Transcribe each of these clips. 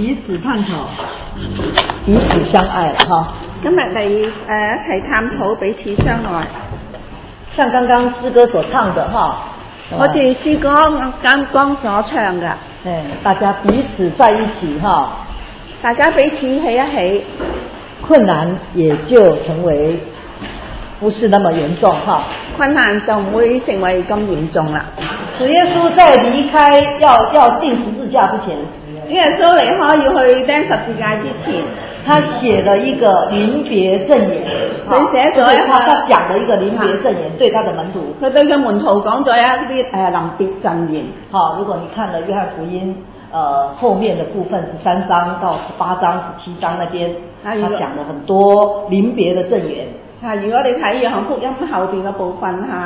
彼此探討，彼此相愛啦，哈。 今日嚟一齊探討彼此相愛。 像剛剛詩歌所唱的哈， 我哋詩歌啱剛所唱嘅， 大家彼此在一起哈， 大家彼此起一起， 困難也就成為不是那麼嚴重哈， 困難就唔會成為咁嚴重啦。 主耶穌在離開要釘十字架之前， 主耶穌離開要去釘十字架之前， 他寫了一個臨別贈言， 佢寫咗一個他講了一個臨別贈言對他的門徒， 佢對佢門徒講咗一啲臨別贈言。 好，如果你看了約翰福音後面的部分13章到18章17章那邊，他講了很多臨別的贈言。 如果你睇約翰福音後邊嘅部分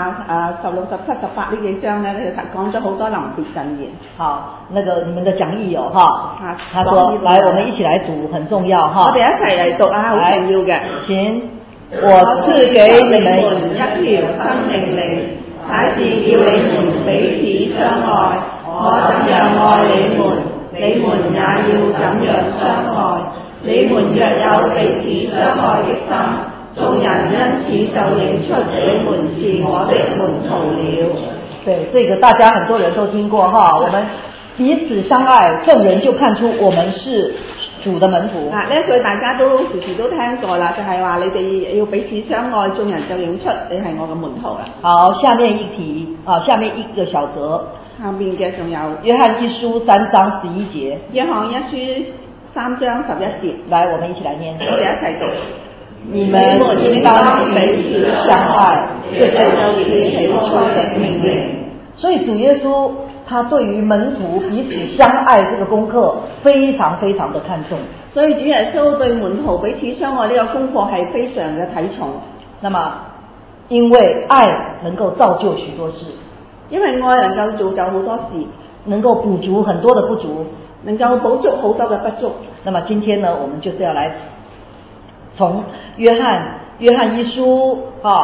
16、17、18呢幾章咧，佢講咗好多臨別贈言。 好，那個你們的講義有哈，他說，來，我們一起來讀，很重要哈。 我哋一齊嚟讀啊，好重要嘅。 請，我賜給你們一條新命令，乃是叫你們彼此相愛。我怎樣愛你們，你們也要怎樣相愛。你們若有彼此相愛的心，眾人因此就認出你們是我的門徒了。 對，這個大家很多人都聽過哈，我們彼此相愛，眾人就看出我們是主的門徒。呢句大家都時時都聽過啦，就係話你哋要彼此相愛，眾人就認出你係我嘅門徒啦。 好，下面一題啊，下面一個小則， 下面嘅仲有約翰一書3章11節。 約翰一書3章11節， 來，我們一起來念。 我哋一齊讀。 你們應當彼此相愛，這就是起初的命令。所以主耶穌他對於門徒彼此相愛這個功課非常非常的看重。 所以主耶穌對門徒彼此相愛呢個功課係非常嘅睇重。 那麼因為愛能夠造就許多事， 因為愛能夠造就好多事， 能夠補足很多的不足， 能夠補足好多嘅不足。 那麼今天呢，我們就是要來從約翰一書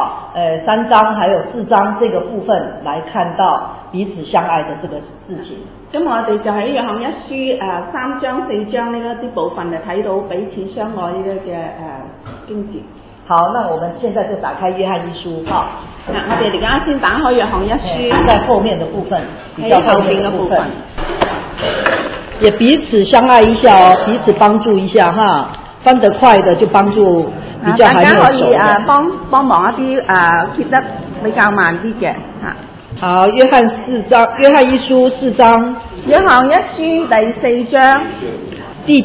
3章還有4章這個部分來看到彼此相愛的這個事情。 咁我哋就喺約翰一書3章4章呢一啲部分就睇到彼此相愛呢個嘅經節。好， 那我們現在就打開約翰一書哈。 我哋而家先打開約翰一書， 在後面的部分， 比較後面的部分， 也彼此相愛一下哦，彼此幫助一下哈。翻得快的就幫助比較還沒有熟的，大家可以幫忙一啲貼得比較慢啲嘅嚇。 好，約翰一書4章， 約翰一書第4章第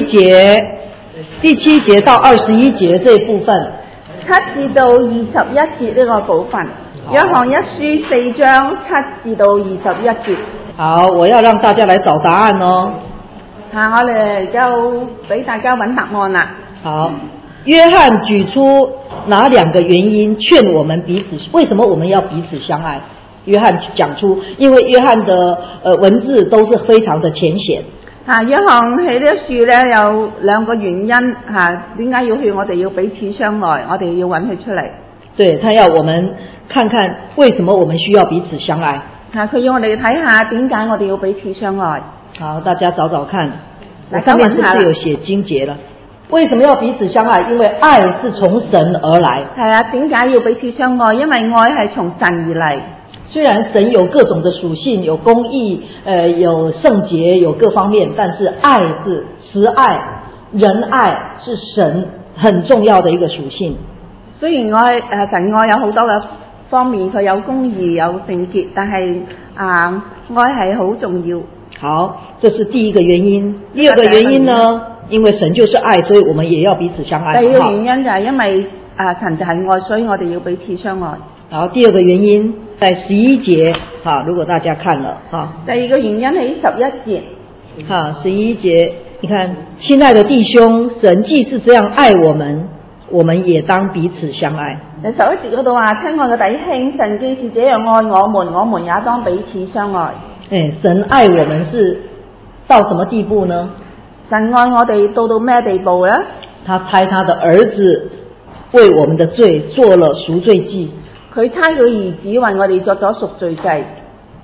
7節到21節這部分 ，7至到21節呢個部分，約翰一書4章7至到21節。 好，我要讓大家來找答案哦。 我哋就俾大家揾答案啦。 好，約翰舉出哪2個原因勸我們彼此？為什麼我們要彼此相愛？約翰講出，因為約翰的文字都是非常的淺顯。 約翰喺呢一書咧有2個原因點解要勸我哋要彼此相愛？我哋要揾佢出嚟。 對，他要我們看看為什麼我們需要彼此相愛。 佢要我哋睇下點解我哋要彼此相愛。 好，大家找找看，我上面是不是有寫經節了？為什麼要彼此相愛？因為愛是從神而來。係啊，點解要彼此相愛？因為愛係從神而嚟。雖然神有各種的屬性，有公義，有聖潔，有各方面，但是愛是慈愛、仁愛是神很重要的一個屬性。雖然神愛有好多嘅方面，佢有公義、有聖潔，但係愛係好重要。好，這是第一個原因。第二個原因呢，因為神就是愛，所以我們也要彼此相愛。第二個原因就係因為神就係愛，所以我哋要彼此相愛。好，第二個原因在11節如果大家看了第二個原因喺11節11節，你看，親愛的弟兄，神既是這樣愛我們也當彼此相愛。喺11節嗰度話，親愛嘅弟兄，神既是這樣愛我們也當彼此相愛。神愛我們是到什麼地步呢？神愛我哋到咩地步呢？他差他的兒子為我們的罪做了贖罪祭。佢差佢兒子為我哋作咗贖罪祭。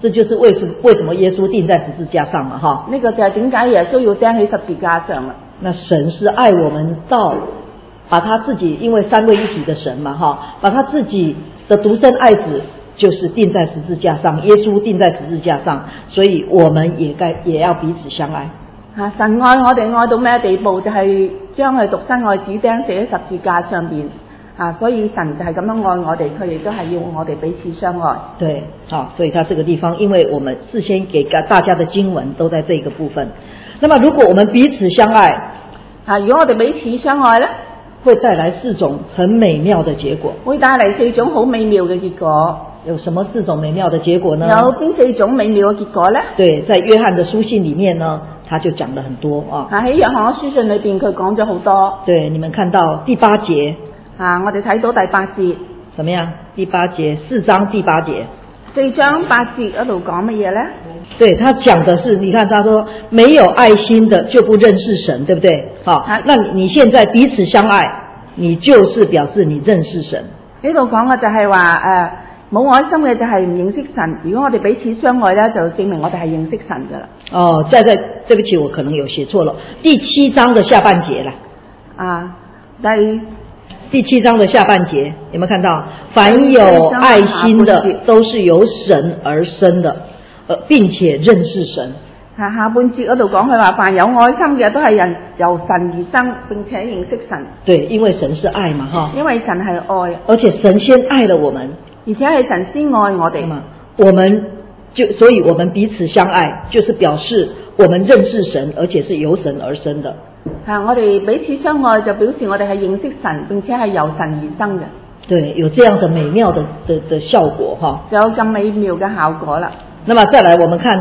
这就是为什么耶稣钉在十字架上嘛哈。 呢個就係點解耶穌要釘喺十字架上啦。 那神是愛我們到把他自己，因為三位一體的神嘛哈，把他自己的獨生愛子就是釘在十字架上，耶穌釘在十字架上，所以我們也要彼此相愛。 神愛我哋愛到咩地步？就係將佢獨生愛子釘死喺十字架上邊。所以神就係咁樣愛我哋，佢亦都係要我哋彼此相愛。 對，所以他這個地方，因為我們事先給大家的經文都在這個部分。那麼如果我們彼此相愛， 如果我哋彼此相愛呢， 會帶來4種很美妙的結果。 會帶嚟4種好美妙嘅結果。 有什麼4種美妙的結果呢？ 有邊4種美妙嘅結果呢？ 對，在約翰的書信裡面呢，他就講了很多喺約翰嘅書信裏邊，佢講咗好多。 對，你們看到第8節。 我哋睇到第8節。 怎麼樣？第8節，4章第8節。 4章8節嗰度講乜嘢呢？ 對，他講的是，你看他說沒有愛心的就不認識神，對不對？那你現在彼此相愛，你就是表示你認識神。 呢度講嘅就係話冇愛心嘅就係唔認識神。如果我哋彼此相愛呢，就證明我哋係認識神噶啦。 對不起，我可能有寫錯了。第7章的下半節啦。第7章的下半節有沒有看到？凡有愛心的都是由神而生的，並且認識神。 下半節嗰度講佢話，凡有愛心嘅都係人由神而生，並且認識神。 對，因為神是愛嘛，哈。 因為神係愛， 而且神先愛了我們， 而且係神先愛我哋嘛。 所以我們彼此相愛，就是表示我們認識神，而且是由神而生的。 我哋彼此相愛就表示我哋係認識神，並且係由神而生嘅。 對，有這樣的美妙的效果哈。 就有咁美妙嘅效果啦。 那麼再來我們看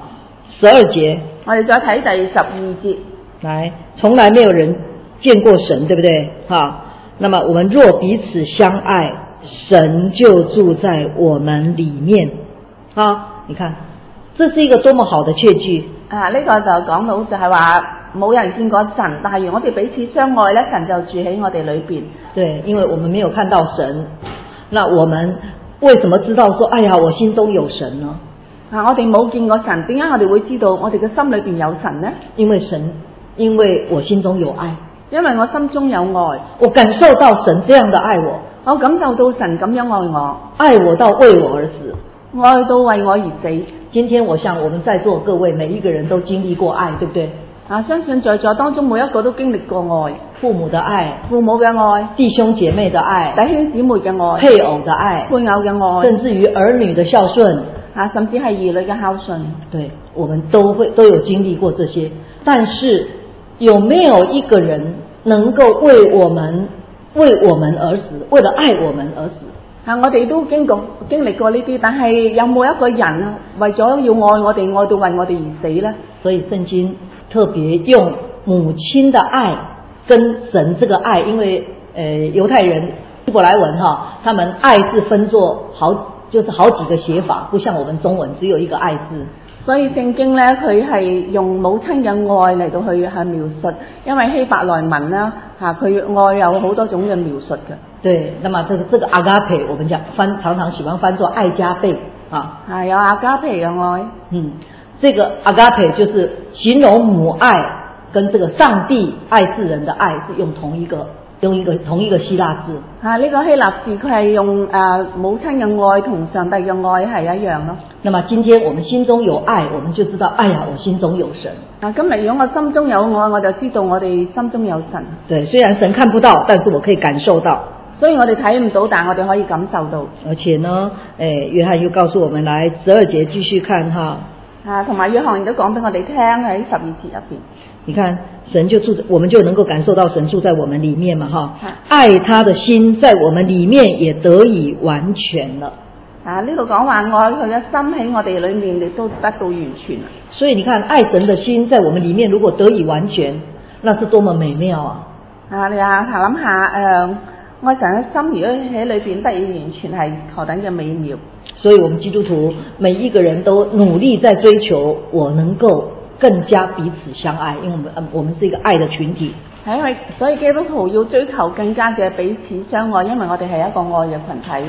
12節， 我哋再睇第12節。 來，從來沒有人見過神，對不對？那麼我們若彼此相愛，神就住在我們裡面。你看，這是一個多麼好的確據。 呢個就講到就係話冇人見過神，但係如果我哋彼此相愛呢，神就住喺我哋裏邊。 對，因為我們沒有看到神，那我們為什麼知道說，哎呀，我心中有神呢？ 我哋冇見過神，點解我哋會知道我哋嘅心裏邊有神呢？ 因為我心中有愛， 因為我心中有愛， 我感受到神這樣的愛我感受到神咁樣愛我， 愛我到為我而死， 愛到為我而死。 今天我想我們在座各位每一個人都經歷過愛，對不對？ 相信在座當中每一個都經歷過愛， 父母的愛， 父母嘅愛， 弟兄姐妹的愛， 弟兄姊妹嘅愛， 配偶的愛， 配偶嘅愛， 甚至於兒女的孝順， 甚至係兒女嘅孝順。 對，我們都有經歷過這些，但是有沒有一個人能夠為我們而死，為了愛我們而死？ 我哋都經歷過呢啲，但係有冇一個人為咗要愛我哋，愛到為我哋而死呢？ 所以聖經特別用母親的愛跟神這個愛，因為猶太人希伯來文他們愛字分作就是好幾個寫法，不像我們中文只有一個愛字。 所以聖經呢，佢係用母親嘅愛嚟到去描述，因為希伯來文啦佢愛有好多種嘅描述嘅。 對，那麼這個阿加培，我們常常喜歡翻作愛加倍有阿加培嘅愛。 這個阿加培就是形容母愛跟這個上帝愛世人的愛是用同一個希臘字。 呢個希臘字佢係用母親嘅愛同上帝嘅愛係一樣咯。 那麼今天我們心中有愛，我們就知道，哎呀，我心中有神。 今日如果我心中有愛，我就知道我哋心中有神。 對，雖然神看不到，但是我可以感受到。 所以我哋睇唔到，但係我哋可以感受到。 而且呢，約翰又告訴我們，來12節繼續看同埋約翰亦都講俾我哋聽喺12節入邊。 你看神就住在，我們就能夠感受到神住在我們裡面嘛，愛他的心在我們裡面也得以完全了。 呢度講話愛佢嘅心喺我哋裡面亦都得到完全。 所以你看愛神的心在我們裡面如果得以完全，那是多麼美妙啊！ 你諗下愛神嘅心如果喺裏邊得以完全係何等嘅美妙。 所以我們基督徒每一個人都努力在追求我能夠更加彼此相愛，因為我們是一個愛的群體。 所以基督徒要追求更加嘅彼此相愛，因為我哋係一個愛嘅群體。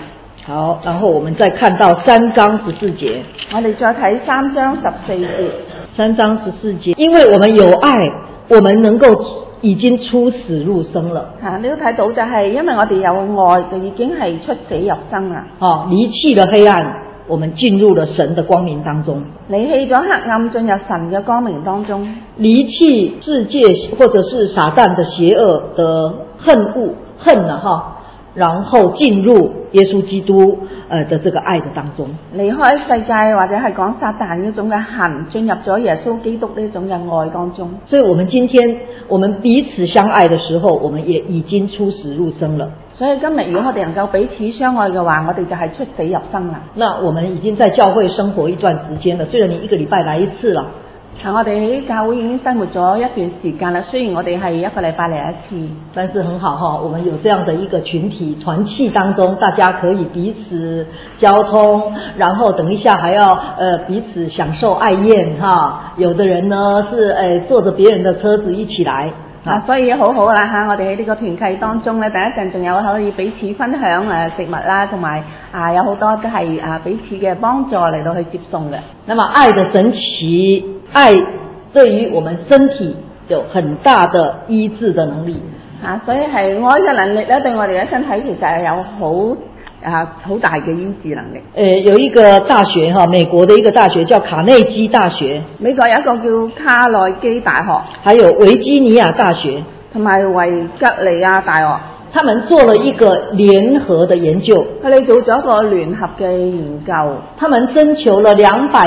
好，然后我们再看到3章14节。 我哋再睇3章14節。 3章14節，因為我們有愛，我們能夠已經出死入生了。 你都睇到就係因為我哋有愛，就已經係出死入生啦。 離棄了黑暗，我們進入了神的光明當中。 離棄咗黑暗，進入神嘅光明當中。 離棄世界或者是撒旦的邪惡的恨了然後進入耶穌基督的這個愛的當中， 離開世界或者係講撒旦呢種嘅恨，進入咗耶穌基督呢種嘅愛當中。 所以我們今天我們彼此相愛的時候，我們也已經出死入生了。 所以今日如果我哋能夠彼此相愛嘅話，我哋就係出死入生啦。 那我們已經在教會生活一段時間了，雖然你1個禮拜來一次了。 我哋喺教會已經生活咗一段時間啦，雖然我哋係1個禮拜嚟一次， 但是很好我們有這樣的一個群體團契當中，大家可以彼此交通，然後等一下還要彼此享受愛宴有的人呢是坐着別人的車子一起來。 所以好好啦我哋喺呢個團契當中咧，第一陣仲有可以彼此分享食物啦，同埋有好多都係彼此嘅幫助嚟到去接送嘅。 那麼愛的神奇，愛對於我們身體有很大的醫治的能力所以係愛嘅能力咧，對我哋嘅身體其實係有好大嘅醫治能力。 有一個大學美國的一個大學叫卡內基大學， 美國有一個叫卡內基大學， 還有維吉尼亞大學同埋維吉尼亞大學。 他們做了一個聯合的研究， 佢哋做咗一個聯合嘅研究， 他們徵求了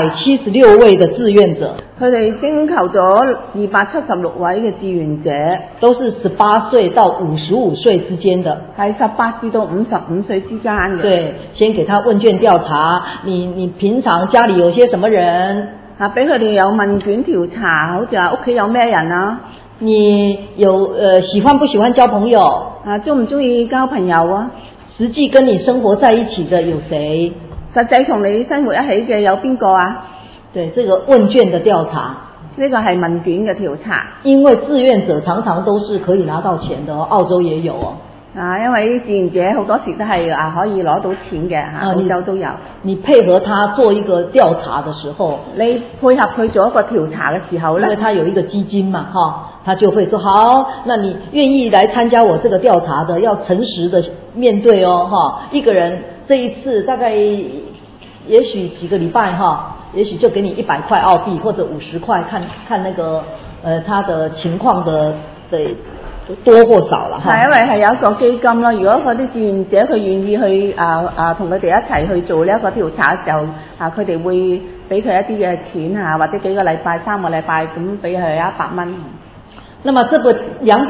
276位的志願者， 佢哋徵求咗276位嘅志願者， 都是18歲到55歲之間的， 係18至到55歲之間嘅。 對，先給他問卷調查，你平常家裡有些什麼人？ 俾佢哋有問卷調查，好似話屋企有咩人啊？ 你有喜歡不喜歡交朋友？ 中唔中意交朋友啊？ 實際跟你生活在一起的有誰？ 實際同你生活一起嘅有邊個啊？ 對，這個問卷的調查， 呢個係問卷嘅調查。 因為志願者常常都是可以拿到錢的，澳洲也有因為志願者好多時都係可以攞到錢嘅澳洲都有。你配合他做一個調查的時候， 你配合佢做一個調查嘅時候呢， 因為他有一個基金嘛他就會說好，那你願意來參加我這個調查的，要誠實的面對一個人這一次大概也許幾個禮拜也許就給你100塊澳幣或者50塊，看那個他的情況的多或少啦。 係因為係有一個基金咯，如果嗰啲志願者佢願意去同佢哋一齊去做呢一個調查嘅時候，佢哋會俾佢一啲嘅錢或者幾個禮拜3個禮拜咁俾佢100蚊。 那麼這個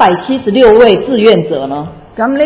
276位志願者呢？ 咁呢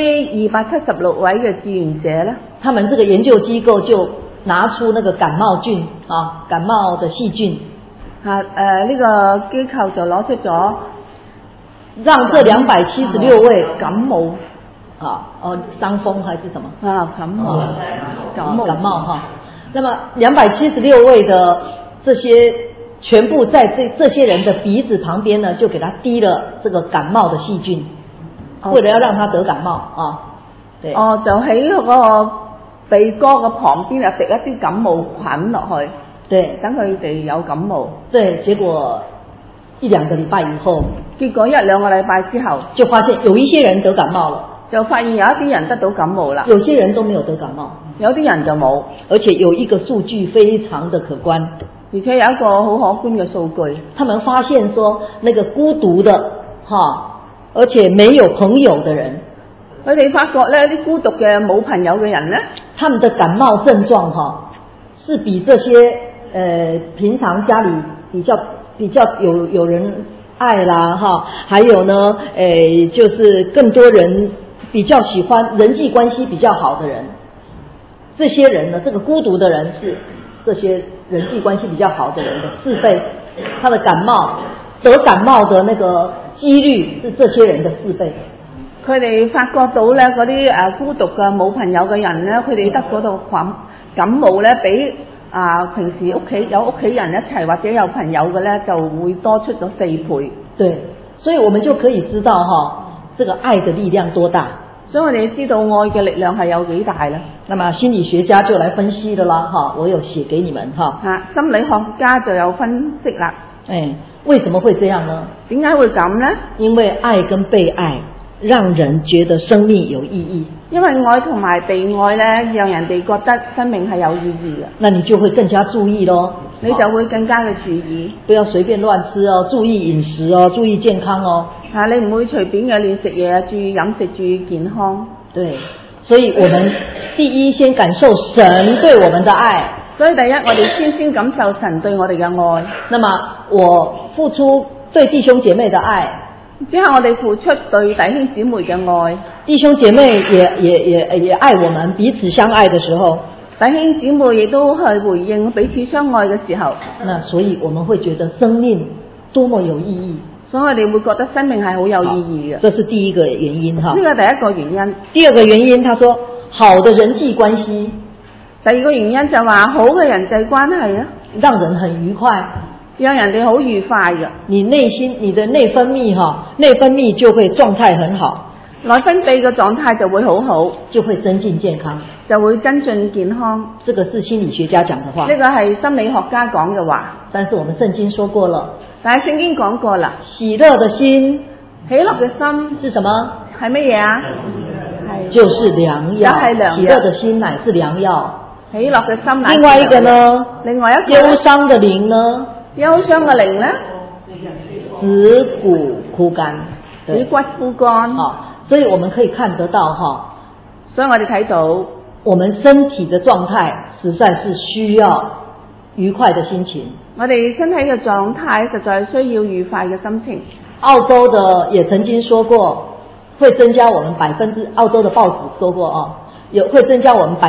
276位嘅志願者呢， 他們這個研究機構就拿出那個感冒菌感冒的細菌呢個機構就攞出咗， 讓這276位感冒傷風還是什麼感冒那麼276位的這些全部在這些人的鼻子旁邊呢，就給他滴了這個感冒的細菌，為了要讓他得感冒對就喺嗰個鼻哥嘅旁邊就滴一啲感冒菌落去， 對， 等佢哋有感冒。 對，結果1-2個禮拜以後， 結果1-2個禮拜之後， 就發現有一些人得感冒了， 就發現有一啲人得到感冒啦， 有些人都沒有得感冒， 有啲人就冇， 而且有一個數據非常的可觀， 而且有一個好可觀嘅數據， 他們發現說那個孤獨的而且沒有朋友的人， 佢哋發覺呢啲孤獨嘅冇朋友嘅人呢， 他們的感冒症狀是比這些平常家裡比較有人愛啦還有呢就是更多人比較喜歡人際關係比較好的人，這些人呢，這個孤獨的人是這些人際關係比較好的人的4倍，他的得感冒的那個幾率是這些人的4倍。 佢哋發覺到咧嗰啲孤獨嘅冇朋友嘅人咧，佢哋得嗰度感冒咧，比平時有屋企人一齊或者有朋友嘅咧，就會多出咗4倍。 對，所以我們就可以知道這個愛的力量多大。 所以我哋知道愛嘅力量係有幾大啦。那麼心理學家就來分析了啦，哈，我有寫給你們哈。心理學家就有分析啦。為什麼會這樣呢？點解會咁呢？因為愛跟被愛讓人覺得生命有意義。因為愛同埋被愛呢，讓人哋覺得生命係有意義嘅。那你就會更加注意咯。你就會更加嘅注意，不要隨便亂吃哦，注意飲食哦，注意健康哦。你唔會隨便嘅亂食嘢，注意飲食，注意健康。對，所以我們第一先感受神對我們的愛。所以第一，我哋先感受神對我哋嘅愛。那麼我付出對弟兄姐妹的愛，之後我哋付出對弟兄姊妹嘅愛，弟兄姐妹也愛我們，彼此相愛的時候。弟兄姊妹亦都去回應彼此相愛嘅時候，那所以我們會覺得生命多麼有意義，所以我哋會覺得生命係好有意義嘅。這是第一個原因哈。呢個第一個原因。第二個原因，他說好的人際關係。第二個原因就話好嘅人際關係啊，讓人很愉快，讓人哋好愉快嘅。你內心你的內分泌內分泌就會狀態很好。內分泌嘅狀態就會好好，就會增進健康，就會增進健康。這個是心理學家講的話，呢個係心理學家講嘅話。但是我們聖經說過了，但係聖經講過啦，喜樂的心，喜樂嘅心是什麼？係乜嘢啊？就是良藥，喜樂的心乃是良藥。喜樂嘅心乃是良藥。另外一個呢？另外一個憂傷的靈呢？憂傷嘅靈呢？使骨枯乾，使骨枯乾。所以我們可以看得到所以我哋睇到我們身體的狀態實在是需要愉快的心情。我哋身體嘅狀態實在需要愉快嘅心情。澳洲的也曾經說過，會增加我們澳洲的報紙說過會增加我們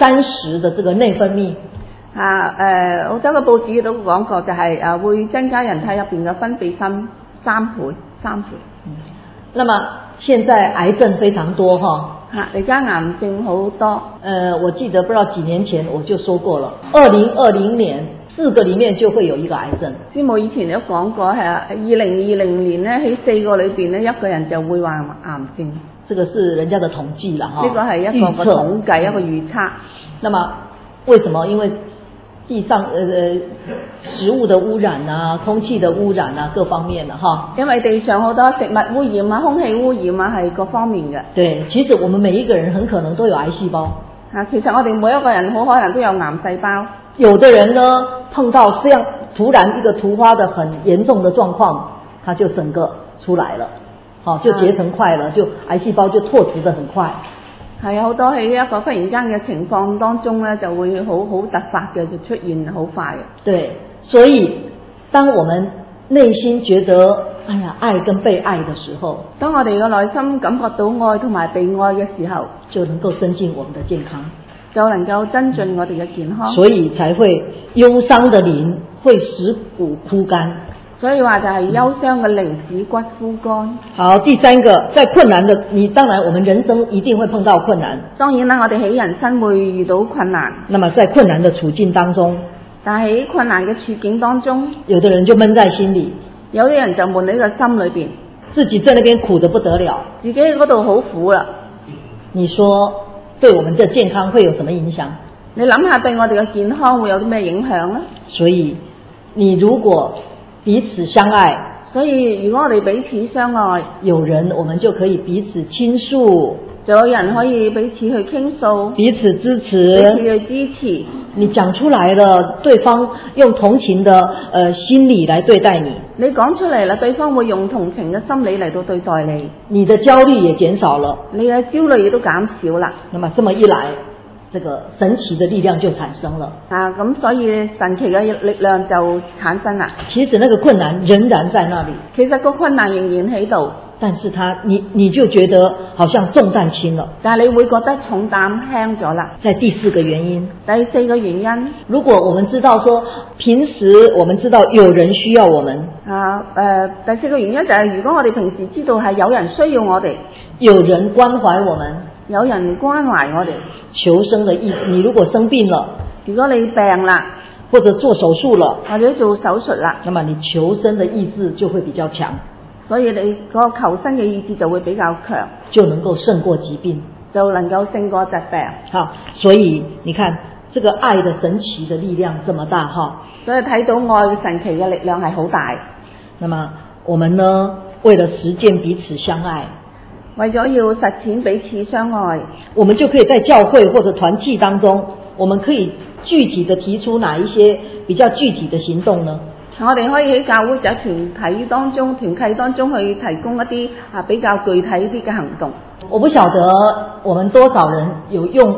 30%的這個內分泌。澳洲嘅報紙都講過，就係會增加人體入邊嘅分泌心3倍。那麼現在癌症非常多而家癌症好多。我記得不知道幾年前我就說過了，2020年4個裡面就會有一個癌症。師母以前都講過係2020年呢，喺4個裏邊呢，一個人就會患癌症。這個是人家的統計啦，呢個係一個統計，一個預測。那麼為什麼？因為地上食物的污染啊，空氣的污染啊，各方面的因為地上好多食物污染啊，空氣污染啊，係各方面嘅。對，其實我們每一個人很可能都有癌細胞。其實我哋每一個人好可能都有癌細胞。有的人呢，碰到這樣突然一個突發的很嚴重的狀況，他就整個出來了，就結成塊了，就癌細胞就拓殖得很快。係好多喺一個忽然間嘅情況當中呢，就會好突發嘅，就出現好快嘅。對，所以當我們內心覺得愛跟被愛的時候，當我哋嘅內心感覺到愛同埋被愛嘅時候，就能夠增進我們的健康，就能夠增進我哋嘅健康。所以才會憂傷的靈會使骨枯乾。所以話就係憂傷嘅靈使骨枯乾。好，第三個，在困難的當然我們人生一定會碰到困難。當然啦，我哋喺人生會遇到困難。那麼在困難的處境當中，但喺困難嘅處境當中，有的人就悶在心裏，有啲人就悶喺個心裏邊，自己在那邊苦得不得了，自己喺嗰度好苦啦。你說對我們的健康會有什麼影響？你諗下對我哋嘅健康會有啲咩影響呢？所以你如果彼此相愛，所以如果我哋彼此相愛，有人我們就可以彼此傾訴，就有人可以彼此去傾訴，彼此支持，彼此去支持。你講出來了，對方用同情的心理來對待你。你講出嚟啦，對方會用同情嘅心理嚟到對待你。你的焦慮也減少了，你嘅焦慮亦都減少啦。那麼這麼一來，這個神奇的力量就產生了。咁所以神奇嘅力量就產生啦。其實那個困難仍然在那裡，其實個困難仍然喺度，但是你就覺得好像重擔輕了，但係你會覺得重擔輕咗啦。在第四個原因，第四個原因，如果我們知道說平時我們知道有人需要我們，第四個原因就係如果我哋平時知道係有人需要我哋，有人關懷我們，有人關懷我哋，求生的意志。你如果生病了，如果你病啦，或者做手術了，或者做手術啦，那麼你求生的意志就會比較強。 所以你個求生嘅意志就會比較強， 就能夠勝過疾病， 就能夠勝過疾病。 好，所以你看這個愛的神奇的力量這麼大哈， 所以睇到愛神奇嘅力量係好大。 那麼我們呢，為了實踐彼此相愛， 為咗要實踐彼此相愛， 我們就可以在教會或者團契當中，我們可以具體的提出哪一些比較具體的行動呢？ 我哋可以喺教會或者團契當中去提供一啲比較具體啲嘅行動。 我不曉得我們多少人有用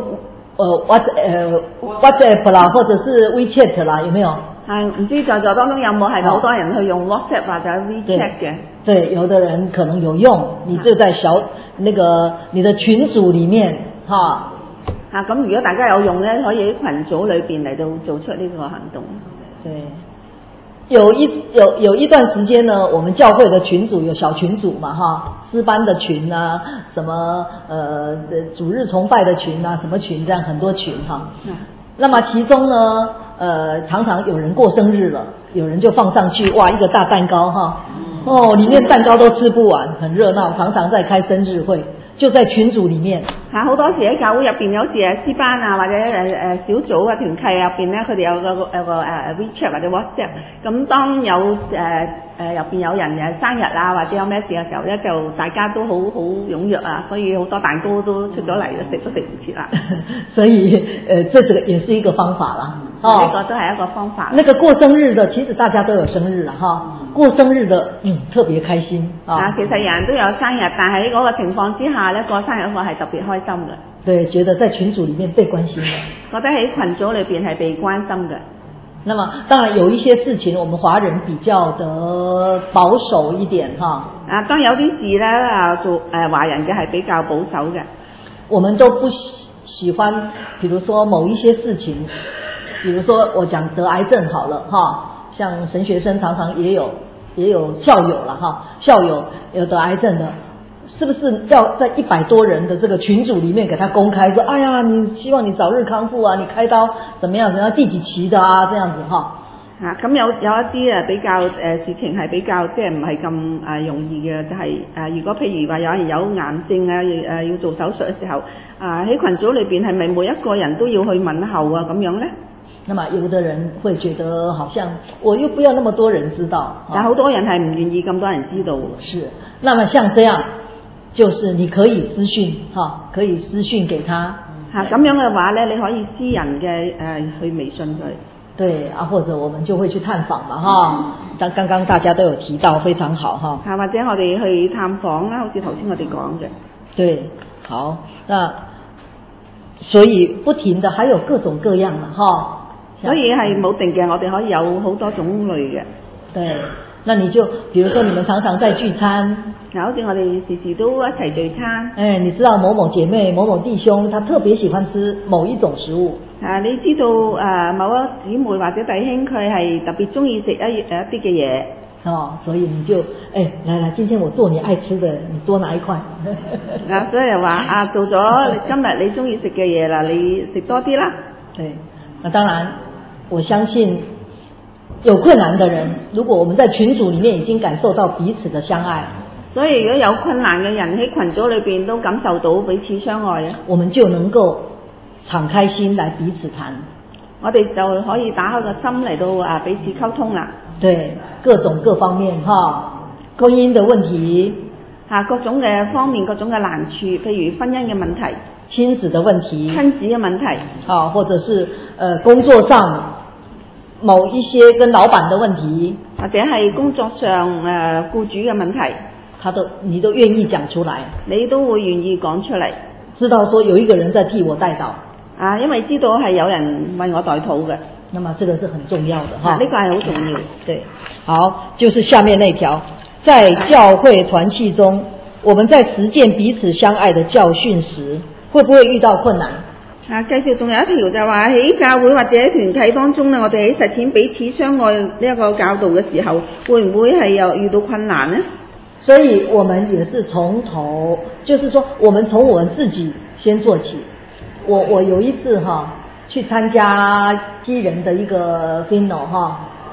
WhatsApp 啦，或者是 WeChat 啦，有沒有？ 唔知在座當中有冇係好多人去用 WhatsApp 或者 WeChat 嘅？ 對，有的人可能有用，你就在你的群組裡面哈。 咁如果大家有用咧，可以喺群組裏邊嚟到做出呢個行動。 對。有一段時間呢，我們教會的群組有小群組嘛哈，詩班的群啊，什麼主日崇拜的群啊，什麼群這樣很多群哈。那麼其中呢，常常有人過生日了，有人就放上去，哇，一個大蛋糕哈，裡面蛋糕都吃不完，很熱鬧，常常在開生日會。就在群組裡面， 好多時喺教會入邊，有時詩班啊或者小組啊團契入邊咧，佢哋有個WeChat 或者 WhatsApp， 咁當有入邊有人生日啊或者有咩事嘅時候咧，就大家都好踴躍啊，所以好多蛋糕都出咗嚟，食都食唔切啦。 所以這個也是一個方法啦。 呢個都係一個方法。 那個過生日的，其實大家都有生日啦，哈。過生日的，特別開心啊。 其實人人都有生日，但係喺嗰個情況之下咧，過生日嗰個係特別開心嘅。 對，覺得在群組裡面被關心嘅。 覺得喺群組裏邊係被關心嘅。 那麼當然有一些事情，我們華人比較的保守一點哈。 當有啲事咧做華人嘅係比較保守嘅。 我們都不喜歡，比如說某一些事情。比如說我講得癌症好了哈，像神學生常常也有校友了哈，校友有得癌症的，是不是要在100多人的這個群組裡面給他公開說，哎呀，你希望你早日康復啊，你開刀怎麼樣第幾期的啊，這樣子哈。 咁有一啲比較事情係比較即係唔係咁容易嘅，就係如果譬如話有人有癌症啊，要做手術嘅時候，喺群組裏邊係咪每一個人都要去問候啊咁樣咧？ 那麼有的人會覺得好像我又不要那麼多人知道， 但好多人係唔願意咁多人知道。 是，那麼像這樣，就是你可以私訊哈，可以私訊給他。 咁樣嘅話咧，你可以私人嘅去微信佢。 對啊，或者我們就會去探訪嘛哈。剛剛大家都有提到，非常好哈。 或者我哋去探訪啦，好似頭先我哋講嘅。 對，好，那所以不停的還有各種各樣的哈。 所以係冇定嘅，我哋可以有好多種類嘅。 對，那你就，比如說你們常常在聚餐， 好似我哋時時都一齊聚餐。 你知道某某姐妹、某某弟兄，他特別喜歡吃某一種食物。 你知道某一姊妹或者弟兄佢係特別中意食一啲嘅嘢。 所以你就來，今天我做你愛吃的，你多拿一塊。 所以話做咗今日你中意食嘅嘢啦，你食多啲啦。 對，那當然。我相信有困難的人，如果我們在群組裡面已經感受到彼此的相愛， 所以如果有困難嘅人喺群組裏邊都感受到彼此相愛啊， 我們就能夠敞開心來彼此談， 我哋就可以打開個心嚟到彼此溝通啦。 對，各種各方面婚姻的問題各種嘅方面，各種嘅難處，譬如婚姻嘅問題、 親子的問題、 親子嘅問題或者是工作上某一些跟老闆的問題， 或者係工作上僱主嘅問題， 你都願意講出來， 你都會願意講出嚟， 知道說有一個人在替我代禱因為知道係有人為我代禱嘅， 那麼這個是很重要的呢個係好重要。 對，好，就是下面那條，在教會團契中，我們在實踐彼此相愛的教訓時，會不會遇到困難？ 繼續仲有一條就話喺教會或者團契當中咧，我哋喺實踐彼此相愛呢一個教導嘅時候，會唔會係有遇到困難呢？ 所以我們也是從頭，就是說我們從我們自己先做起。我有一次去參加基人的一個 funeral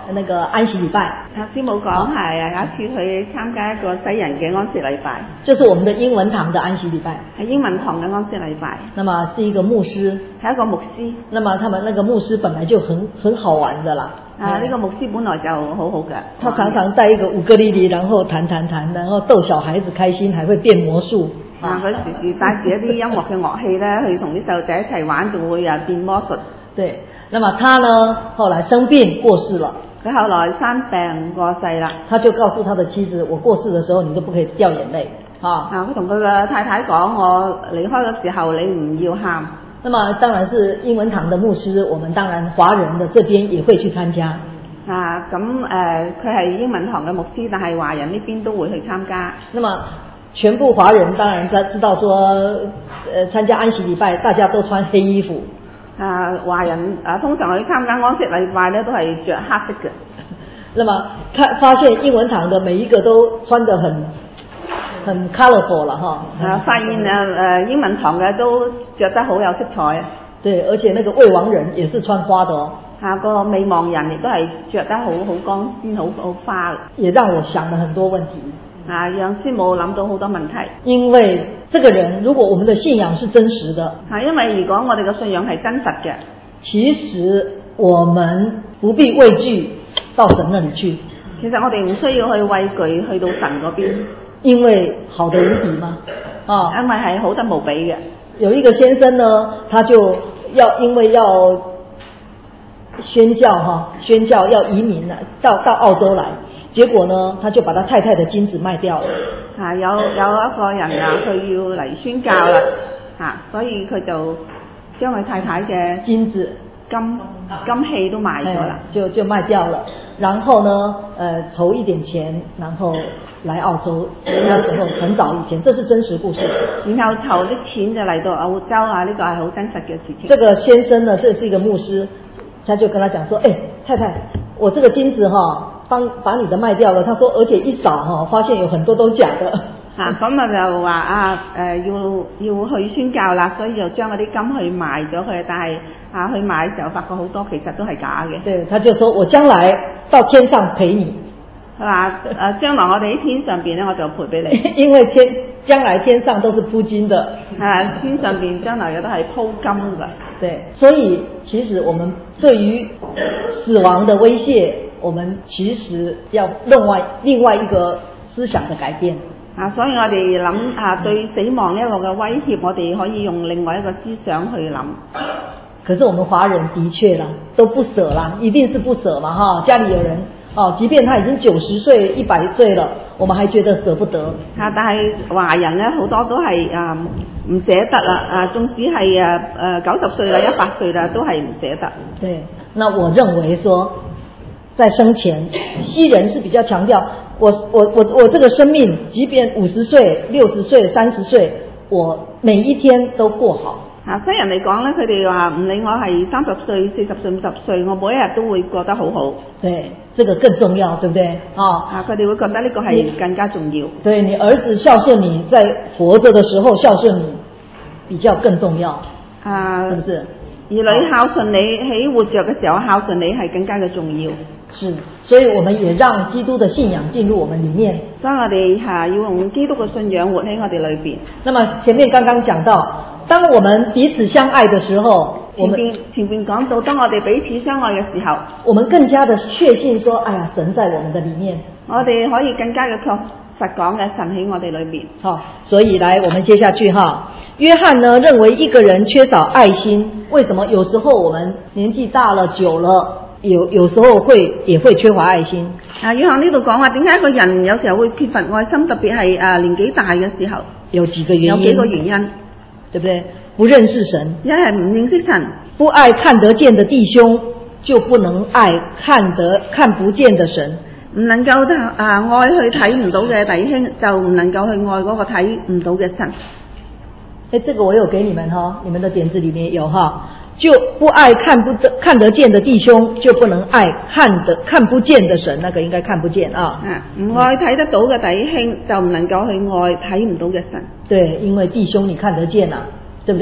那个安息礼拜。 師母講係有一次去參加一個西人嘅安息禮拜， 這是我們的英文堂的安息禮拜， 係英文堂嘅安息禮拜。 那麼是一個牧師， 係一個牧師。 那麼他們那個牧師本來就很好玩的啦。 呢個牧師本來就好好嘅， 他常常帶一個烏克麗麗，然後彈，然後逗小孩子開心，還會變魔術。 佢時時帶住一啲音樂嘅樂器咧，去同啲細路仔一齊玩，仲會變魔術。 對，那麼他呢，後來生病過世了。 佢後來生病過世啦， 他就告訴他的妻子：我過世的時候，你都不可以掉眼淚。 佢同佢嘅太太講：我離開嘅時候，你唔要喊。 那麼當然是英文堂的牧師，我們當然華人的這邊也會去參加。 佢係英文堂嘅牧師，但係華人呢邊都會去參加。 那麼全部華人當然知道說，參加安息禮拜，大家都穿黑衣服。 華人通常去參加安息禮拜咧，都係着黑色嘅。 那麼發現英文堂的每一個都穿得很 colourful 了哈。 發現英文堂嘅都着得好有色彩。 對，而且那個未亡人也是穿花的哦。 個未亡人亦都係着得好光鮮，好花。 也讓我想了很多問題。 讓師母諗到好多問題。 因為這個人，如果我們的信仰是真實的， 因為如果我哋嘅信仰係真實嘅， 其實我們不必畏懼到神那裡去。 其實我哋唔需要去畏懼去到神嗰邊， 因為好得無比嘛。 因為係好得無比嘅。 有一個先生呢，他就因為要宣教要移民了，到澳洲來。結果呢，他就把他太太的金子賣掉了。 有一個人佢要嚟宣教啦，所以佢就將佢太太嘅金子金器都賣咗啦， 就賣掉了。然後呢，籌一點錢，然後來澳洲。那時候很早以前，這是真實故事。 然後籌啲錢就嚟到澳洲呢個係好真實嘅事情。 這個先生呢，這是一個牧師，他就跟他講說：太太，我這個金子把你的賣掉了。他說，而且一掃發現有很多都假的。 咁就話要去宣教啦，所以就將嗰啲金去賣咗佢，但係去賣嘅時候發覺好多其實都係假嘅。 對，他就說我將來到天上賠你。 佢話將來我哋喺天上邊咧，我就賠俾你。 因為將來天上都是鋪金的。 天上邊將來嘅都係鋪金㗎。 對，所以其實我們對於死亡的威脅，我們其實要另外一個思想的改變。 所以我哋諗對死亡呢一個嘅威脅，我哋可以用另外一個思想去諗。 可是我們華人的確啦，都不捨啦，一定是不捨嘛哈。家裡有人即便他已經90歲、100歲了，我們還覺得捨不得。 但係華人咧好多都係唔捨得啦，縱使係90歲啦、100歲啦，都係唔捨得。 對，那我認為說，在生前，西人是比較強調，我這個生命，即便50歲、60歲、30歲，我每一天都過好。 西人嚟講咧，佢哋話唔理我係30歲、40歲、50歲，我每一日都會過得好好。 對，這個更重要，對不對？ 佢哋會覺得呢個係更加重要。 對，你兒子孝順你，在活着的時候孝順你，比較更重要。是不是？ 兒女孝順你，喺活着嘅時候孝順你係更加嘅重要。 是，所以我們也讓基督的信仰進入我們裡面。 所以我哋要用基督嘅信仰活喺我哋裏邊。 那麼前面剛剛講到，當我們彼此相愛的時候， 前邊講到，當我哋彼此相愛嘅時候， 我們更加的確信說，哎呀，神在我們的裡面。 我哋可以更加嘅確實講嘅神喺我哋裏邊。 好，所以來我們接下去哈。約翰呢認為一個人缺少愛心，為什麼？有時候我們年紀大了久了，有時候也會缺乏愛心。 約翰呢度講話，點解一個人有時候會缺乏愛心，特別係年紀大嘅時候？ 有幾個原因，對不對？不認識神， 一係唔認識神， 不愛看得見的弟兄，就不能愛看不見的神。 唔能夠愛去睇唔到嘅弟兄，就唔能夠去愛嗰個睇唔到嘅神。 這個我有給你們哈，你們的點子裡面有哈，就不愛看得見的弟兄，就不能愛看不見的神，那個應該看不見啊。 唔愛睇得到嘅弟兄，就唔能夠去愛睇唔到嘅神。 對，因為弟兄你看得見啊，對不對？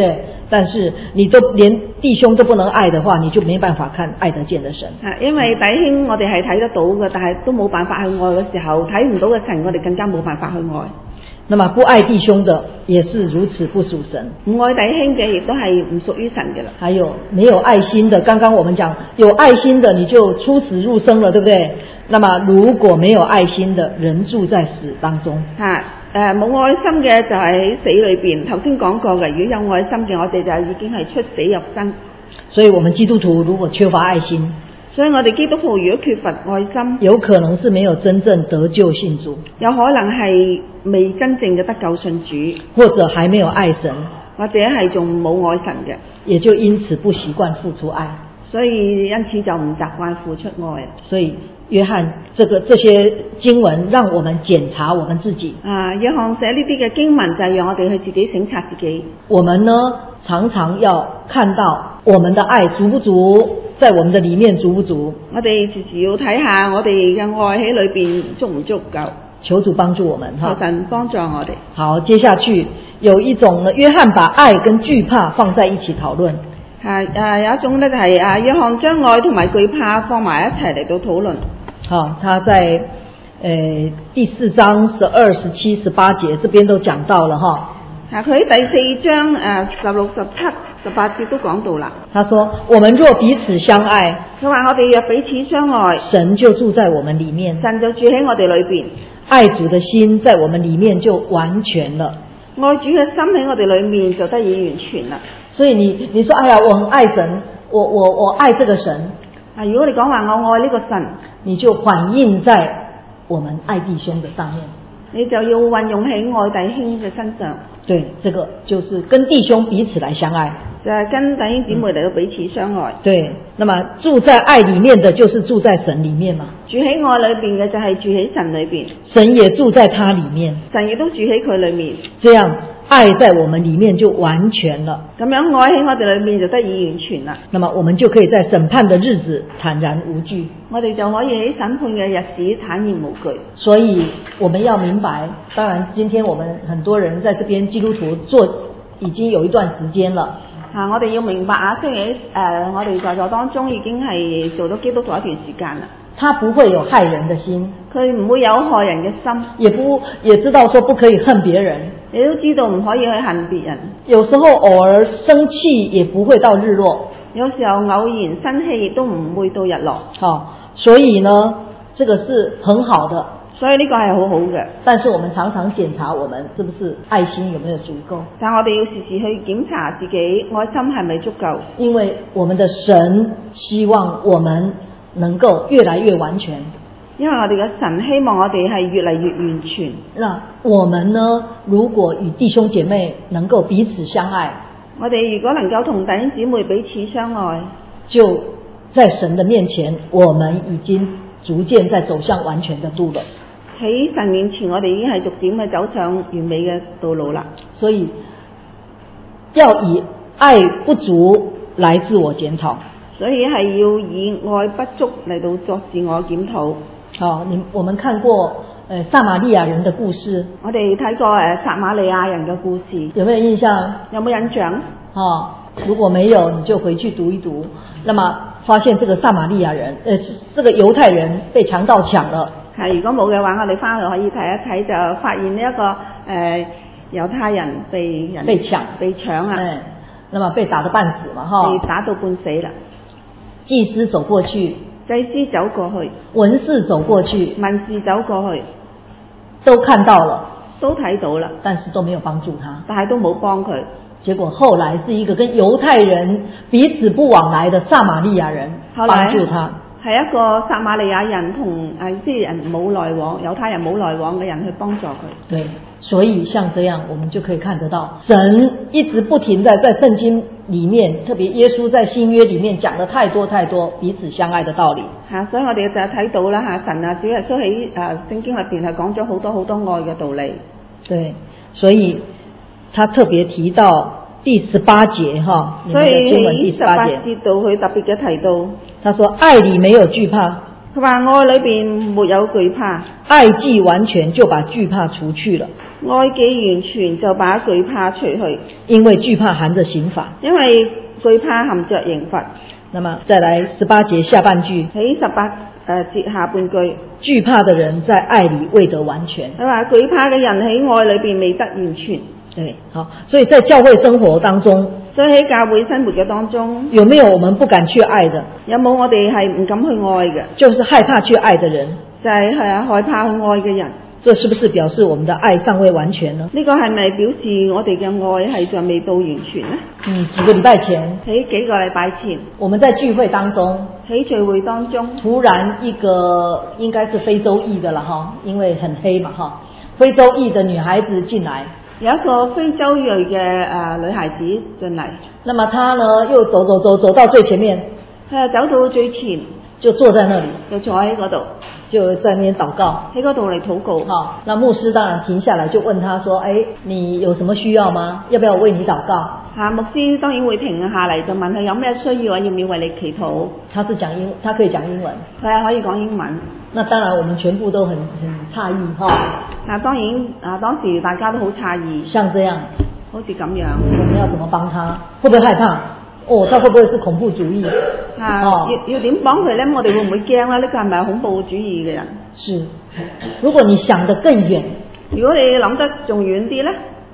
但是你都連弟兄都不能愛的話，你就沒辦法看愛得見的神。 因為弟兄我哋係睇得到嘅，但係都冇辦法去愛嘅時候，睇唔到嘅神，我哋更加冇辦法去愛。 那麼不愛弟兄的也是如此，不屬神。 唔愛弟兄嘅亦都係唔屬於神嘅啦。 還有沒有愛心的，剛剛我們講有愛心的你就出死入生了，對不對？那麼如果沒有愛心的人住在死當中。 冇愛心嘅就係喺死裏邊。頭先講過嘅，如果有愛心嘅，我哋就已經係出死入生。 所以我們基督徒如果缺乏愛心， 所以我哋基督徒如果缺乏愛心， 有可能是沒有真正得救信主， 有可能係未真正嘅得救信主， 或者還沒有愛神， 或者係仲冇愛神嘅， 也就因此不習慣付出愛， 所以因此就唔習慣付出愛。 所以約翰這些經文讓我們檢查我們自己。 約翰寫呢啲嘅經文就係讓我哋去自己省察自己。 我們呢常常要看到我們的愛足不足，在我們的裡面足不足。 我哋時時要睇下我哋嘅愛喺裏邊足唔足夠。 求主幫助我們哈。 求神幫助我哋。好， 接下去有一種呢，約翰把愛跟懼怕放在一起討論。 有一種呢就係約翰將愛同埋懼怕放埋一齊嚟到討論。 他在第4章12、17、18節這邊都講到了哈。 佢喺第4章16、17、18節都講到啦。 他說：我們若彼此相愛， 佢話我哋若彼此相愛， 神就住在我們裡面， 神就住喺我哋裏邊， 愛主的心在我們裡面就完全了。 愛主嘅心喺我哋裏面就得以完全啦。 所以你說哎呀，我很愛神，我愛這個神。 如果你講話我愛呢個神， 你就反映在我們愛弟兄的上面， 你就要運用喺愛弟兄嘅身上。 對，這個就是跟弟兄彼此來相愛， 就係跟弟兄姊妹嚟到彼此相愛。 對，那麼住在愛裡面的就是住在神裡面嘛。 住喺愛裏邊嘅就係住喺神裏邊， 神也住在他裡面， 神亦都住喺佢裏面。 這樣愛在我們裡面就完全了。 咁樣愛喺我哋裏面就得以完全啦。 那麼我們就可以在審判的日子坦然無懼。 我哋就可以喺審判嘅日子坦然無懼。 所以我們要明白，當然今天我們很多人在這邊基督徒做已經有一段時間了。 我哋要明白雖然我哋在座當中已經係做咗基督徒一段時間啦。 他不會有害人的心， 佢唔會有害人嘅心， 也知道說不可以恨別人， 你都知道唔可以去恨別人。 有時候偶爾生氣也不會到日落， 有時候偶然生氣亦都唔會到日落。 所以呢，這個是很好的， 所以呢個係好好嘅。 但是我們常常檢查我們是不是愛心有沒有足夠， 但我哋要時時去檢查自己愛心係咪足夠， 因為我們的神希望我們能夠越來越完全， 因為我哋嘅神希望我哋係越嚟越完全。 那我們呢，如果與弟兄姐妹能夠彼此相愛， 我哋如果能夠同弟兄姊妹彼此相愛， 就在神的面前，我們已經逐漸在走向完全的道路。 喺神面前，我哋已經係逐漸嘅走上完美嘅道路啦。 所以要以愛不足來自我檢討。 所以係要以愛不足嚟到作自我檢討。 我們看過撒瑪利亞人的故事。 我哋睇過撒瑪利亞人嘅故事， 有沒有印象？ 有冇印象？ 如果沒有，你就回去讀一讀。那麼發現這個撒瑪利亞人，這個猶太人被強盜搶了。 如果冇嘅話，我哋翻去可以睇一睇，就發現呢一個猶太人被搶啊。 那麼被打得半死嘛， 被打到半死啦。 祭司走過去， 走過去， 文士走過去， 文士走過去， 都看到了， 都睇到啦， 但是都沒有幫助他， 但係都冇幫佢。 結果後來是一個跟猶太人彼此不往來的撒瑪利亞人幫助他， 係一個撒瑪利亞人同即係人冇來往，猶太人冇來往嘅人去幫助佢。 對，所以像這樣，我們就可以看得到，神一直不停在聖經裡面，特別耶穌在新約裡面講了太多太多彼此相愛的道理。 所以我哋就睇到啦，神主耶穌喺聖經裏邊係講咗好多好多愛嘅道理。對， 所以他特別提到第18節所以喺18節度佢特別嘅提到， 他說愛裡沒有懼怕， 佢話愛裏邊沒有懼怕， 愛既完全就把懼怕除去了。 愛既完全，就把懼怕除去， 因為懼怕含着刑罰。 因為懼怕含着刑罰。 那麼再來18節下半句， 喺18節下半句， 懼怕的人在愛裡未得完全。 佢話懼怕嘅人喺愛裏邊未得完全。 對，好，所以在教會生活當中， 所以喺教會生活嘅當中， 有沒有我們不敢去愛的？ 有冇我哋係唔敢去愛嘅？ 就是害怕去愛的人， 就係害怕去愛嘅人。 這是不是表示我們的愛尚未完全呢？ 呢個係咪表示我哋嘅愛係尚未到完全呢？ 幾個禮拜前， 喺幾個禮拜前， 我們在聚會當中， 喺聚會當中， 突然一個應該是非洲裔的啦哈，因為很黑嘛哈，非洲裔的女孩子進來， 有一個非洲裔嘅女孩子進嚟， 那麼她呢又走到最前面， 佢走到最前， 就坐在那裡， 就坐喺嗰度， 就在那邊禱告， 喺嗰度嚟禱告。 好，那牧師當然停下來就問他說：你有什麼需要嗎？要不要我為你禱告？ 牧師當然會停下嚟就問佢有咩需要啊，要唔要為你祈禱？他可以講英文，佢係可以講英文。那當然我們全部都很詫異哈。當然當時大家都好詫異，像這樣，好似咁樣，我們要怎麼幫他？會不會害怕？他會不會是恐怖主義？要點幫佢呢？我哋會唔會驚呢？呢個係咪恐怖主義嘅人？是。如果你想得更遠，如果你諗得仲遠啲呢？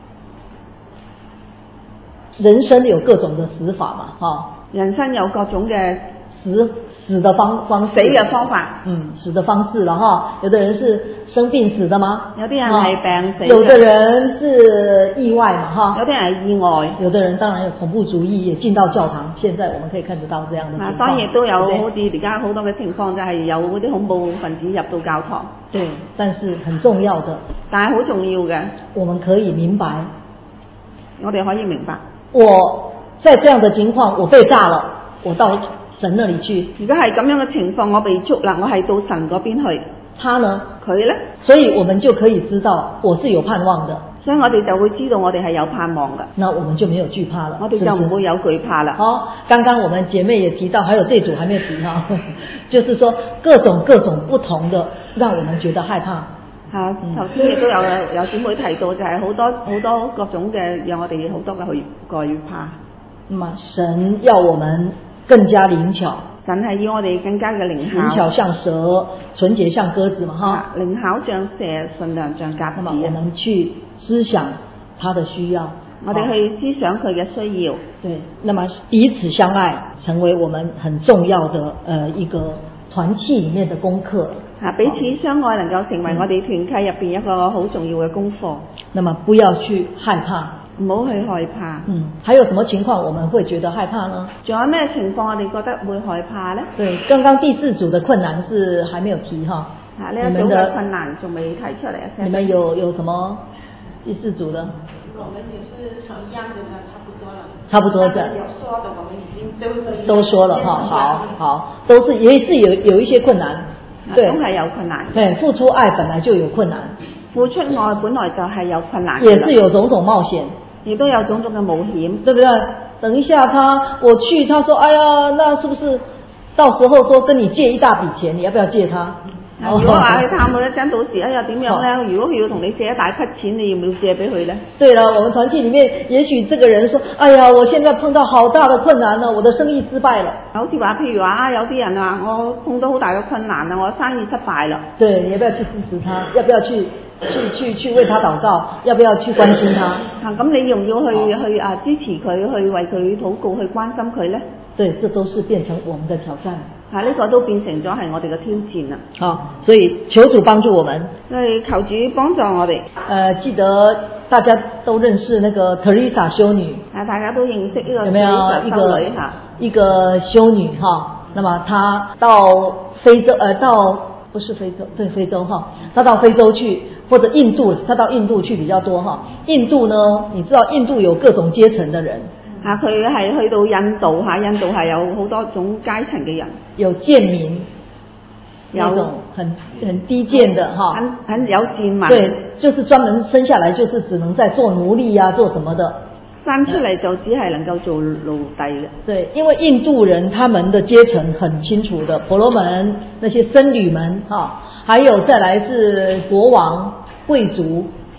人生有各種的死法嘛，人生有各種嘅死的方式，死嘅方法，死的方式了哈。有的人是生病死的嗎？有啲人係病死的，有的人是意外嘛哈，有啲人係意外，有的人當然有恐怖主義，也進到教堂。現在我們可以看得到這樣的情況。當然都有好似而家好多嘅情況，就係有嗰啲恐怖分子入到教堂。對，但是很重要的，但係好重要嘅，我們可以明白，我哋可以明白。我在這樣的情況，我被炸了，我到神那裡去。如果係咁樣嘅情況，我被捉啦，我係到神嗰邊去。他呢？佢呢？所以我們就可以知道我是有盼望的。所以我哋就會知道我哋係有盼望嘅。那我們就沒有懼怕了，我哋就唔會有懼怕啦。好，剛剛我們姐妹也提到，還有這組還沒有提哈，就是說各種不同的，讓我們覺得害怕。頭先亦都有姊妹提到，就係好多各種嘅，讓我哋好多嘅懼怕。神要我們更加靈巧，神係要我哋更加嘅靈巧像蛇，純潔像鴿子嘛哈。靈巧像蛇，純良像鴿子。我們去思想他的需要，我哋去思想佢嘅需要。對，那麼彼此相愛，成為我們很重要的一個團契裡面的功課。彼此相愛能夠成為我哋團契入邊一個好重要嘅功課。那麼不要去害怕，唔好去害怕。還有什麼情況我們會覺得害怕呢？仲有咩情況我哋覺得會害怕呢？對，剛剛第四組的困難是還沒有提哈。呢一組嘅困難仲未提出嚟。你們有什麼第四組的？我們也是同樣的，差不多的。有說的，我們已經都說了哈。好，也是有一些困難。對，都係有困難。對，付出愛本來就有困難，付出愛本來就係有困難，也是有種種冒險，亦都有種種嘅冒險，對不對？等一下我去，他說：哎呀，那是不是到時候說跟你借一大筆錢，你要不要借他？如果話去探佢一陣，到時點樣呢？如果佢要同你借一大筆錢，你要唔要借俾佢呢？對了，我們團契裡面，也許這個人說：哎呀，我現在碰到好大的困難呢，我的生意失敗了。好似話，譬如話有啲人話，我碰到好大嘅困難啦，我生意失敗了。對，你要不要去支持他？要不要去為他禱告？要不要去關心他？咁你要唔要去支持佢，去為佢禱告，去關心佢呢？對，這都是變成我們的挑戰。呢個都變成咗係我哋嘅挑戰啦。好，所以求主幫助我們。求主幫助我哋。記得大家都認識那個 Teresa 修女。大家都認識呢個 Teresa 修女哈。一個修女哈，那麼她到非洲不是非洲，對非洲哈，她到非洲去，或者印度，她到印度去比較多哈。印度呢，你知道印度有各種階層的人。佢係去到印度係有好多種階層嘅人，有賤民，有種很低賤的哈，很有賤民，對，就是專門生下來就是只能在做奴隸啊，做什麼的，生出嚟就只係能夠做奴隸嘅。對，因為印度人他們的階層很清楚的，婆羅門那些僧侶們哈，還有再來是國王貴族。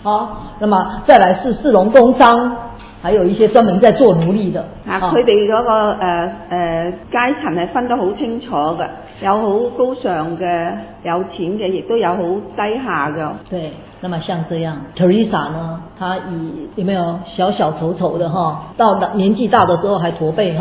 那么再來是士農工商，還有一些專門在做奴隸的。 佢哋嗰個階層係分得好清楚嘅，有好高尚嘅有錢嘅，亦都有好低下嘅。 對，那麼像這樣 Teresa 呢，她有沒有小小醜醜的到年紀大的時候還駝背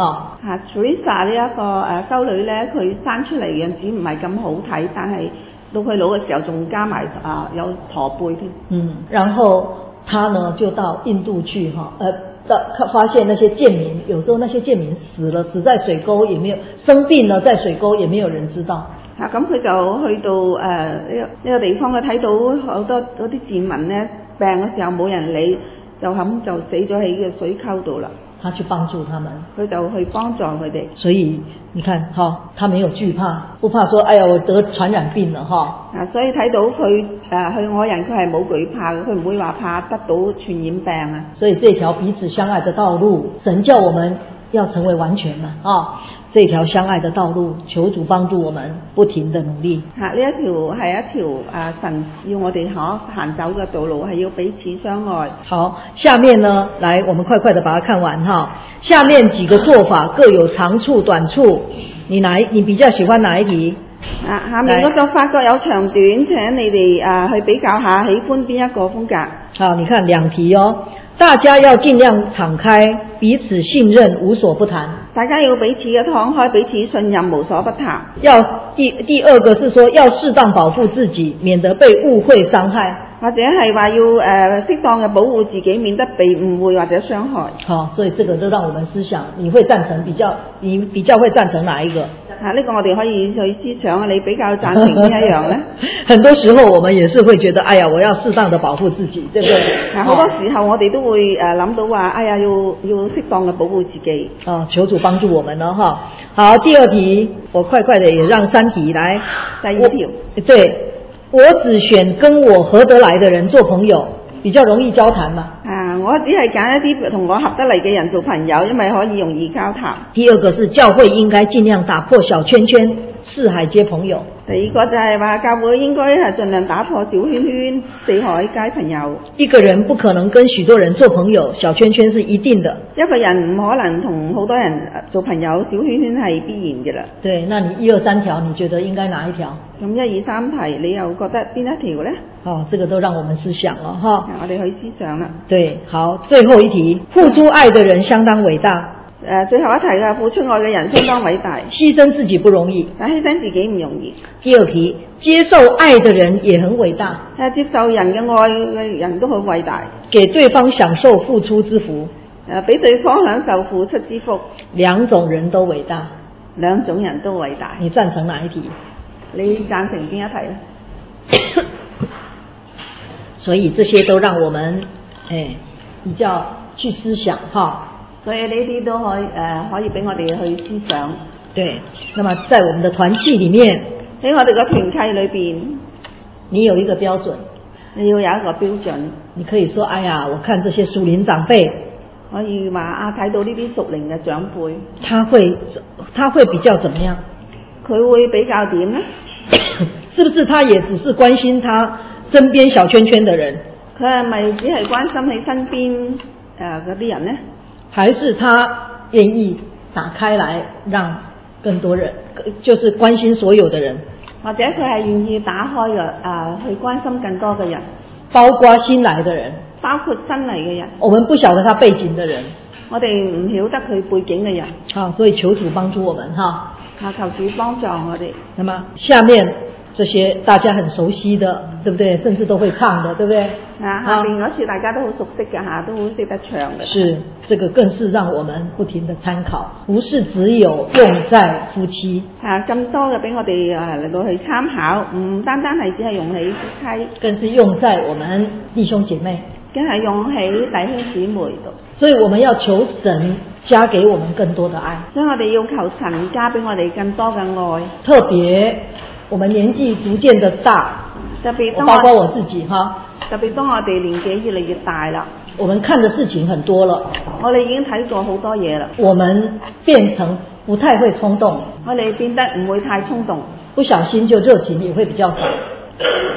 Teresa 呢一個修女呢，佢生出嚟樣子唔係咁好睇，但係到佢老嘅時候仲加埋有駝背添。 然後他呢就到印度去發現那些賤民，有時候那些賤民死在水溝，也沒有生病了，在水溝也沒有人知道。 咁佢就去到呢個地方，佢睇到好多嗰啲賤民呢，病嘅時候冇人理，就死咗喺個水溝度啦。 他去幫助他們， 佢就去幫助佢哋。 所以你看他沒有懼怕，不怕說哎呀我得傳染病了所以睇到佢去愛人，佢係冇懼怕嘅，佢唔會話怕得到傳染病啊。 所以這條彼此相愛的道路，神叫我們要成為完全嘛這條相愛的道路，求主幫助我們不停的努力。 呢一條係一條神要我哋行走嘅道路，係要彼此相愛。 好，下面呢，來我們快快的把它看完下面幾個做法各有長處短處，你比較喜歡哪一題？ 下面嗰個法各有長短，請你哋去比較下，喜歡邊一個風格？ 好，你看兩題大家要盡量敞開，彼此信任，無所不談。 大家要彼此嘅敞開，彼此信任，無所不談。 第二個是說要適當保護自己，免得被誤會傷害。 或者係話要適當嘅保護自己，免得被誤會或者傷害。 所以這個都讓我們思想，你比較會贊成哪一個？ 呢個我哋可以去思想，你比較贊成邊一樣呢？ 很多時候我們也是會覺得，哎呀，我要適當的保護自己，對不對？ 好多時候我哋都會諗到話，哎呀，要適當嘅保護自己。 求主幫助我們咯，好，第二題，我快快的也讓三題來。 第二條， 對，我只選跟我合得來的人做朋友，比較容易交談嘛。 我只係揀一啲同我合得嚟嘅人做朋友，因為可以容易交談。 第二個是教會應該盡量打破小圈圈，四海皆朋友。 第二個就係話教會應該係盡量打破小圈圈，四海皆朋友。 一個人不可能跟許多人做朋友，小圈圈是一定的。 一個人唔可能同好多人做朋友，小圈圈係必然嘅啦。 對，那你1、2、3條，你覺得應該哪一條？ 咁1、2、3題，你又覺得邊一條呢？ 這個都讓我們思想了我哋去思想啦。 對，好，最後一題，付出愛的人相當偉大。 最後一題嘅付出愛嘅人相當偉大， 犧牲自己不容易， 但犧牲自己唔容易。 第二題，接受愛的人也很偉大， 接受人嘅愛嘅人都好偉大， 給對方享受付出之福， 俾對方享受付出之福。 兩種人都偉大， 兩種人都偉大。 你贊成哪一題？ 你贊成邊一題呢？ 所以這些都讓我們比較去思想所以呢啲都可以俾我哋去思想。 對，那麼在我們的團契裡面， 喺我哋個團契裏邊， 你有一個標準， 你要有一個標準。 你可以說，哎呀，我看這些屬靈長輩， 可以話睇到呢啲屬靈嘅長輩， 他會比較怎麼樣？ 佢會比較點呢？ 是不是他也只是關心他身邊小圈圈的人？ 佢係咪只係關心你身邊嗰啲人呢？ 還是他願意打開來讓更多人，就是關心所有的人？ 或者佢係願意打開嘅去關心更多嘅人， 包括新來的人， 包括新嚟嘅人。 我們不曉得他背景的人， 我哋唔曉得佢背景嘅人。 所以求主幫助我們求主幫助我哋。 那麼下面這些大家很熟悉的，對不對？甚至都會唱的，對不對？ 下面嗰次大家都好熟悉嘅都好識得唱嘅。 是，這個更是讓我們不停的參考，不是只有用在夫妻。 咁多嘅俾我哋嚟到去參考，唔單單係只係用喺夫妻， 更是用在我們弟兄姐妹， 更係用喺弟兄姊妹度。 所以我們要求神加給我們更多的愛。 所以我哋要求神加俾我哋更多嘅愛。 特別我們年紀逐漸的大， 特別包括我自己特別當我哋年紀越嚟越大啦， 我們看的事情很多了， 我哋已經睇過好多嘢啦， 我們變成不太會衝動， 我哋變得唔會太衝動， 不小心就熱情也會比較少，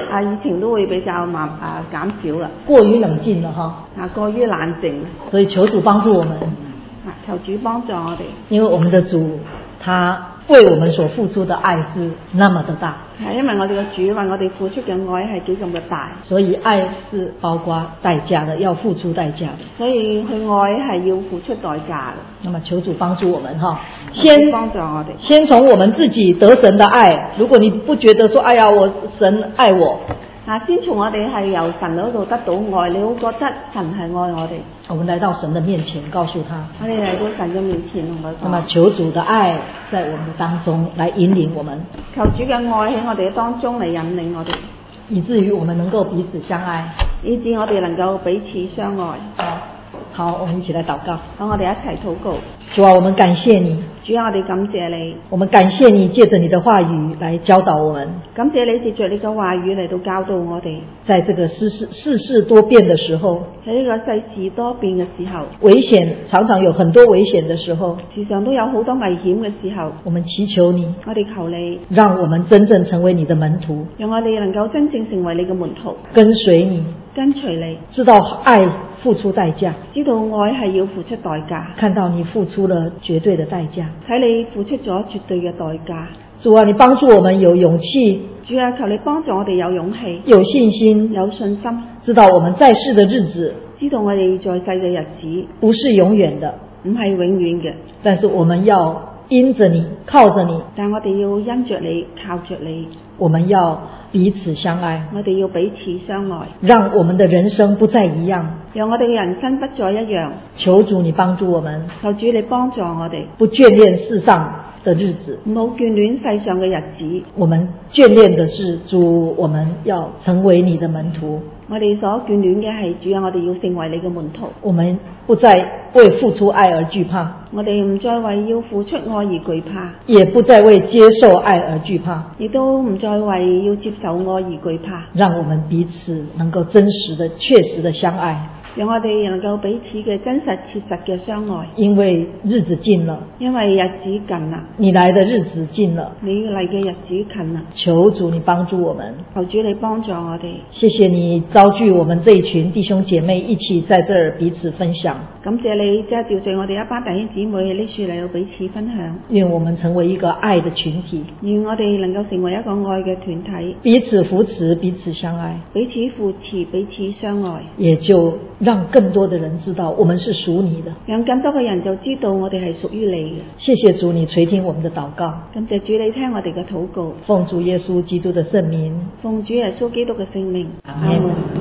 以前都會比較減少啦。 過於冷靜了哈。 過於冷靜。 所以求主幫助我們。 求主幫助我哋。 因為我們的主，他為我們所付出的愛是那麼的大。 係因為我哋嘅主為我哋付出嘅愛係幾咁嘅大。 所以愛是包括代價的，要付出代價的。 所以佢愛係要付出代價嘅。 那麼求主幫助我們哈，先幫助我哋。 先從我們自己得神的愛。如果你不覺得說，哎呀，神愛我。 先從我哋係由神嗰度得到愛，你會覺得神係愛我哋。 我們來到神的面前，告訴他。 我哋嚟到神嘅面前同佢講。 那麼求主的愛在我們當中來引領我們。 求主嘅愛喺我哋當中嚟引領我哋， 以至於我們能夠彼此相愛， 以致我哋能夠彼此相愛。 好，我們一起來禱告。 好，我哋一齊禱告。 主啊，我們感謝你。 主啊，我哋感謝你。 我們感謝你借着你的話語來教導我們。 感謝你借着你嘅話語嚟到教導我哋。 在這個世事多變的時候， 喺呢個世事多變嘅時候， 危險常常有很多危險的時候， 時常都有好多危險嘅時候， 我們祈求你， 我哋求你， 讓我們真正成為你的門徒， 讓我哋能夠真正成為你嘅門徒， 跟隨你， 跟隨你， 知道愛付出代價， 知道愛係要付出代價， 看到你付出了絕對的代價， 睇你付出咗絕對嘅代價。 主啊，你幫助我們有勇氣。 主啊，求你幫助我哋有勇氣， 有信心， 有信心， 知道我們在世的日子， 知道我哋在世嘅日子不是永遠的， 唔係永遠嘅， 但是我們要因着你，靠着你， 但我哋要因着你，靠着你， 我們要彼此相愛， 我哋要彼此相愛， 讓我們的人生不再一樣， 讓我哋嘅人生不再一樣。 求主你幫助我們， 求主你幫助我哋， 不眷戀世上的日子， 唔好眷戀世上嘅日子。 我們眷戀的是主，我們要成為你的門徒。 我哋所眷戀嘅係主啊，我哋要成為你嘅門徒。 我們不再為付出愛而懼怕， 我哋唔再為要付出愛而懼怕， 也不再為接受愛而懼怕， 亦都唔再為要接受愛而懼怕。 讓我們彼此能夠真實的、確實的相愛。 讓我哋能夠彼此嘅真實切實嘅相愛， 因為日子近了， 因為日子近啦， 你來的日子近了， 你嚟嘅日子近啦。 求主你幫助我們， 求主你幫助我哋。 謝謝你召聚我們這一群弟兄姐妹一起在這兒彼此分享。 感謝你即係召集我哋一班弟兄姊妹喺呢處嚟到彼此分享。 願我們成為一個愛的群體， 願我哋能夠成為一個愛嘅團體， 彼此扶持，彼此相愛， 彼此扶持，彼此相愛， 也就讓更多的人知道我們是屬你的， 讓更多嘅人就知道我哋係屬於你嘅。 謝謝主你垂聽我們的禱告， 感謝主你聽我哋嘅禱告， 奉主耶穌基督的聖名， 奉主耶穌基督嘅聖名， 阿們。